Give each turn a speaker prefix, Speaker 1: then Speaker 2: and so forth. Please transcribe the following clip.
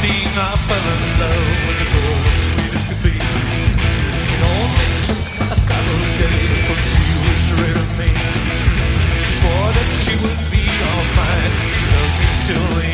Speaker 1: I fell in love with the girl as sweet as could be. It only took a couple of days before she was rid of me. She swore that she would be all mine, love me till the